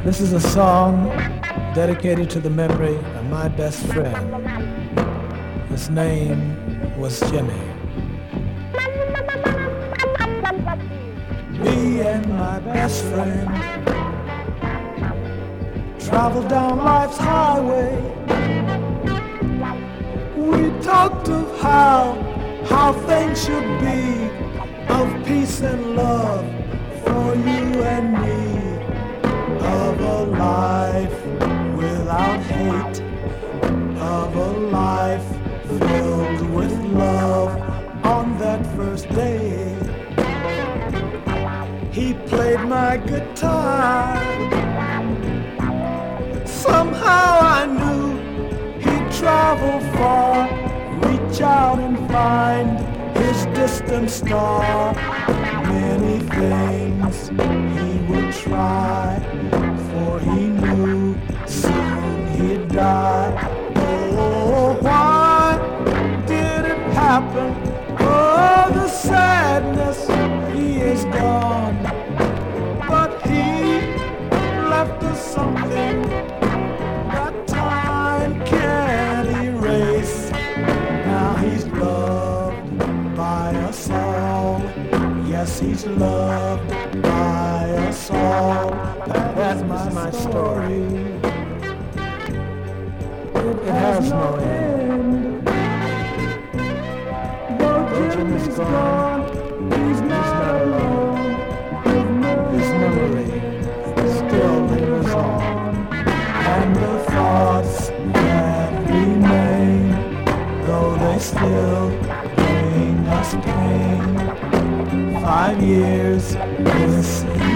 This is a song dedicated to the memory of my best friend. His name was Jimmy. Me and my best friend traveled down life's highway. We talked of how things should be, of peace and love for you and me, of a life without hate, of a life filled with love. On that first day, he played my guitar. Somehow I knew he'd travel far, reach out and find his distant star. Many things he would try, for he knew soon he'd die. Oh, why did it happen? Oh, the sadness, he is gone. But he left us something that time can't erase. Now he's loved by us all. Yes, he's loved by us all. That's my story. It has no end. Though Jim is gone, he's not alone. His memory still lingers on, and the thoughts that remain, though they still bring us pain. 5 years, this